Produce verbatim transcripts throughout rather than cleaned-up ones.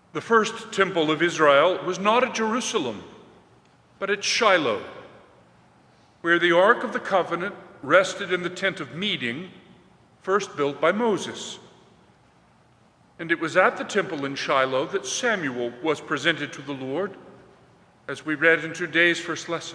The first temple of Israel was not at Jerusalem, but at Shiloh, where the Ark of the Covenant rested in the tent of meeting, first built by Moses. And it was at the temple in Shiloh that Samuel was presented to the Lord, as we read in today's first lesson.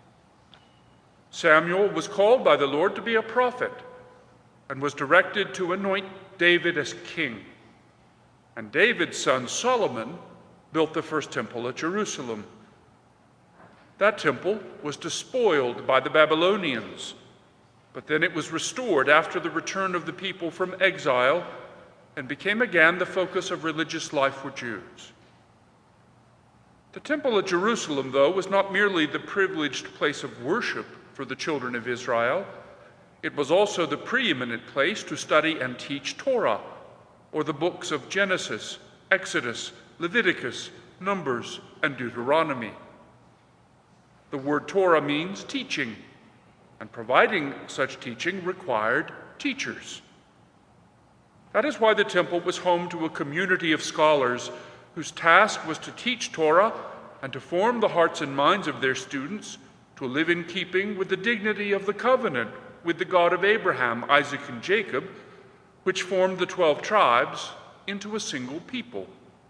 Samuel was called by the Lord to be a prophet and was directed to anoint David as king. And David's son Solomon built the first temple at Jerusalem. That temple was despoiled by the Babylonians, but then it was restored after the return of the people from exile and became again the focus of religious life for Jews. The temple at Jerusalem, though, was not merely the privileged place of worship for the children of Israel. It was also the preeminent place to study and teach Torah, or the books of Genesis, Exodus, Leviticus, Numbers, and Deuteronomy. The word Torah means teaching, and providing such teaching required teachers. That is why the temple was home to a community of scholars whose task was to teach Torah and to form the hearts and minds of their students to live in keeping with the dignity of the covenant with the God of Abraham, Isaac, and Jacob, which formed the twelve tribes into a single people.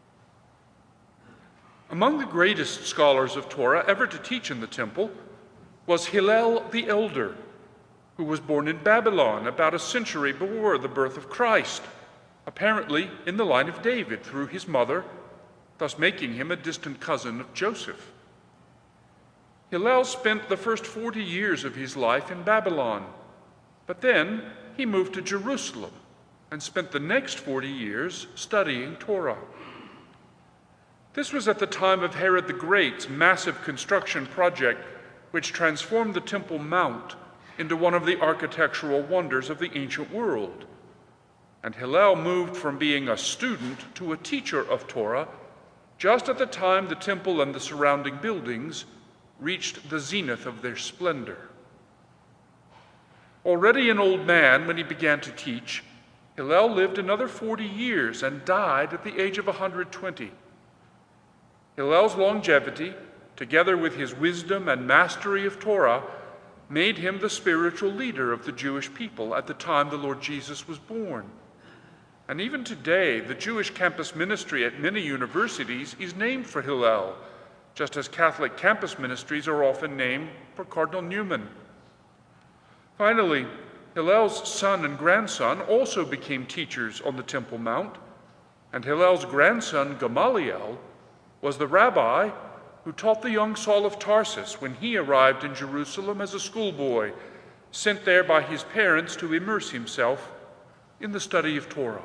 Among the greatest scholars of Torah ever to teach in the temple was Hillel the Elder, who was born in Babylon about a century before the birth of Christ, apparently in the line of David through his mother, thus making him a distant cousin of Joseph. Hillel spent the first forty years of his life in Babylon, but then he moved to Jerusalem and spent the next forty years studying Torah. This was at the time of Herod the Great's massive construction project, which transformed the Temple Mount into one of the architectural wonders of the ancient world. And Hillel moved from being a student to a teacher of Torah just at the time the temple and the surrounding buildings reached the zenith of their splendor. Already an old man when he began to teach, Hillel lived another forty years and died at the age of one hundred twenty. Hillel's longevity, together with his wisdom and mastery of Torah, made him the spiritual leader of the Jewish people at the time the Lord Jesus was born. And even today, the Jewish campus ministry at many universities is named for Hillel, just as Catholic campus ministries are often named for Cardinal Newman. Finally, Hillel's son and grandson also became teachers on the Temple Mount, and Hillel's grandson, Gamaliel, was the rabbi who taught the young Saul of Tarsus when he arrived in Jerusalem as a schoolboy, sent there by his parents to immerse himself in the study of Torah.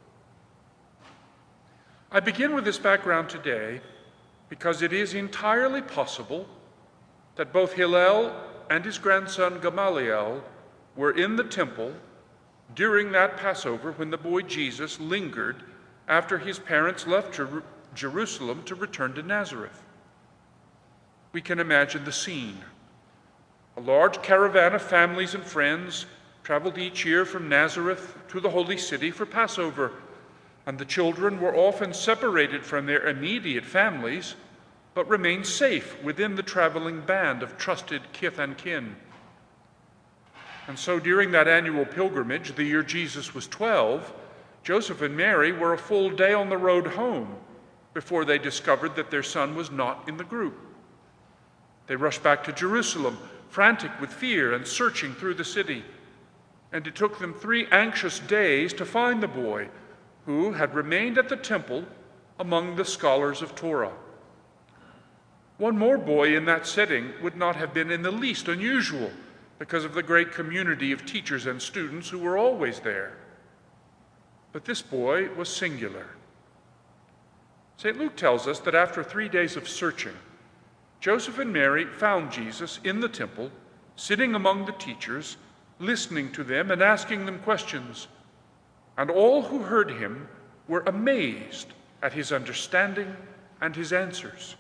I begin with this background today because it is entirely possible that both Hillel and his grandson Gamaliel were in the temple during that Passover when the boy Jesus lingered after his parents left Jer- Jerusalem to return to Nazareth. We can imagine the scene. A large caravan of families and friends traveled each year from Nazareth to the holy city for Passover, and the children were often separated from their immediate families, but remained safe within the traveling band of trusted kith and kin. And so during that annual pilgrimage, the year Jesus was twelve, Joseph and Mary were a full day on the road home before they discovered that their son was not in the group. They rushed back to Jerusalem, frantic with fear and searching through the city. And it took them three anxious days to find the boy, who had remained at the temple among the scholars of Torah. One more boy in that setting would not have been in the least unusual because of the great community of teachers and students who were always there. But this boy was singular. Saint Luke tells us that after three days of searching, Joseph and Mary found Jesus in the temple, sitting among the teachers, listening to them and asking them questions. And all who heard him were amazed at his understanding and his answers.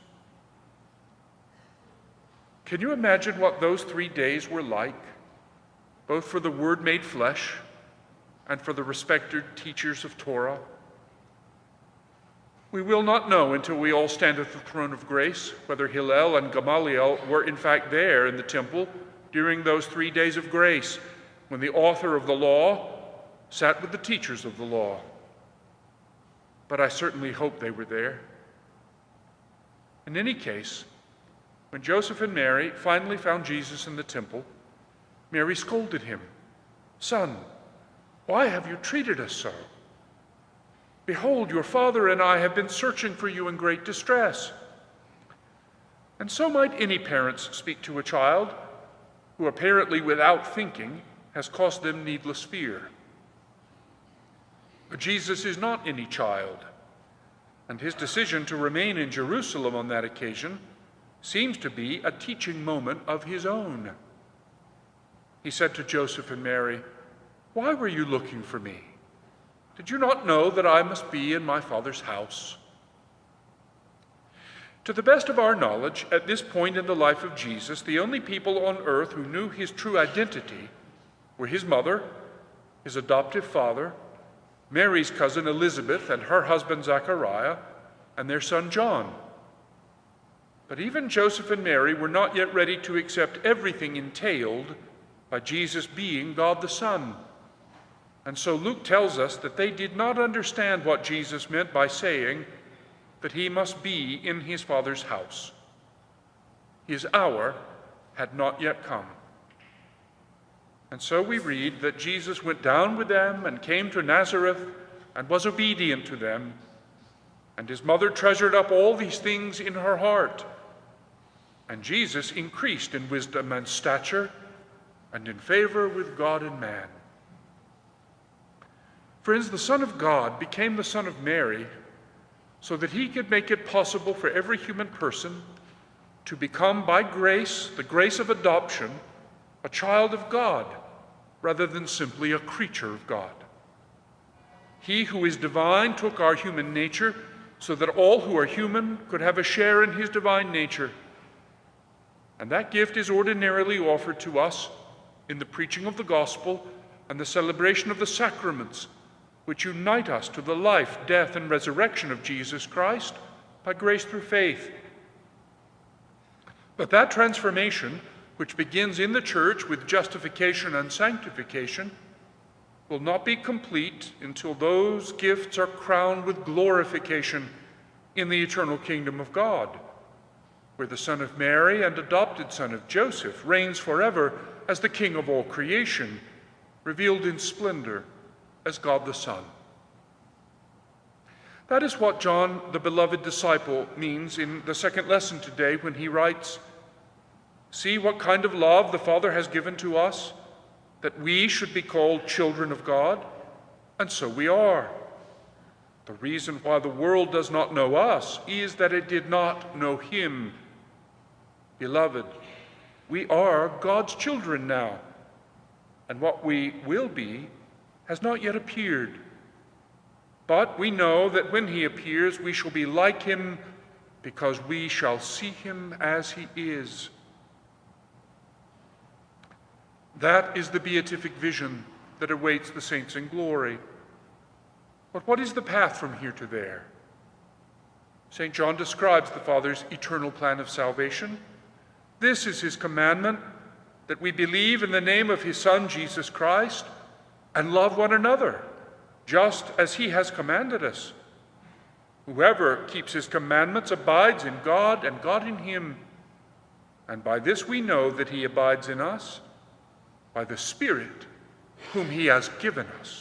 Can you imagine what those three days were like, both for the Word made flesh and for the respected teachers of Torah? We will not know until we all stand at the throne of grace whether Hillel and Gamaliel were in fact there in the temple during those three days of grace when the author of the law sat with the teachers of the law. But I certainly hope they were there. In any case, when Joseph and Mary finally found Jesus in the temple, Mary scolded him, "Son, why have you treated us so? Behold, your father and I have been searching for you in great distress." And so might any parents speak to a child who, apparently without thinking, has caused them needless fear. But Jesus is not any child, and his decision to remain in Jerusalem on that occasion seems to be a teaching moment of his own. He said to Joseph and Mary, "Why were you looking for me? Did you not know that I must be in my Father's house?" To the best of our knowledge, at this point in the life of Jesus, the only people on earth who knew his true identity were his mother, his adoptive father, Mary's cousin Elizabeth and her husband Zachariah, and their son John. But even Joseph and Mary were not yet ready to accept everything entailed by Jesus being God the Son. And so Luke tells us that they did not understand what Jesus meant by saying that he must be in his Father's house. His hour had not yet come. And so we read that Jesus went down with them and came to Nazareth and was obedient to them. And his mother treasured up all these things in her heart. And Jesus increased in wisdom and stature and in favor with God and man. Friends, the Son of God became the Son of Mary so that he could make it possible for every human person to become, by grace, the grace of adoption, a child of God, rather than simply a creature of God. He who is divine took our human nature so that all who are human could have a share in his divine nature. And that gift is ordinarily offered to us in the preaching of the gospel and the celebration of the sacraments, which unite us to the life, death, and resurrection of Jesus Christ by grace through faith. But that transformation, which begins in the church with justification and sanctification, will not be complete until those gifts are crowned with glorification in the eternal kingdom of God, where the Son of Mary and adopted son of Joseph reigns forever as the King of all creation, revealed in splendor as God the Son. That is what John, the beloved disciple, means in the second lesson today when he writes, "See what kind of love the Father has given to us, that we should be called children of God, and so we are. The reason why the world does not know us is that it did not know him. Beloved, we are God's children now, and what we will be has not yet appeared. But we know that when he appears, we shall be like him, because we shall see him as he is." That is the beatific vision that awaits the saints in glory. But what is the path from here to there? Saint John describes the Father's eternal plan of salvation. This is his commandment, that we believe in the name of his Son, Jesus Christ, and love one another, just as he has commanded us. Whoever keeps his commandments abides in God, and God in him. And by this we know that he abides in us, by the Spirit whom he has given us.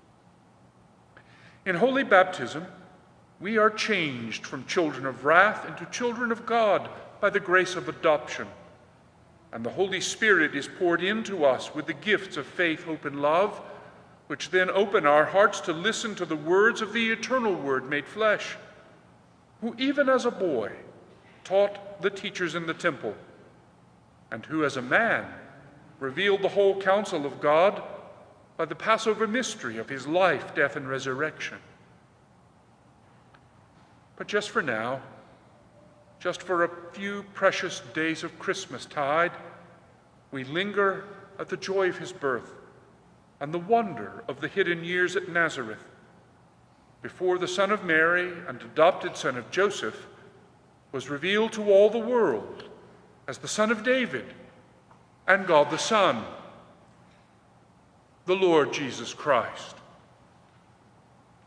In holy baptism, we are changed from children of wrath into children of God by the grace of adoption. And the Holy Spirit is poured into us with the gifts of faith, hope, and love, which then open our hearts to listen to the words of the eternal Word made flesh, who even as a boy taught the teachers in the temple, and who as a man revealed the whole counsel of God by the Passover mystery of his life, death, and resurrection. But just for now, just for a few precious days of Christmastide, we linger at the joy of his birth and the wonder of the hidden years at Nazareth. before the Son of Mary and adopted son of Joseph, was revealed to all the world as the Son of David and God the Son, the Lord Jesus Christ.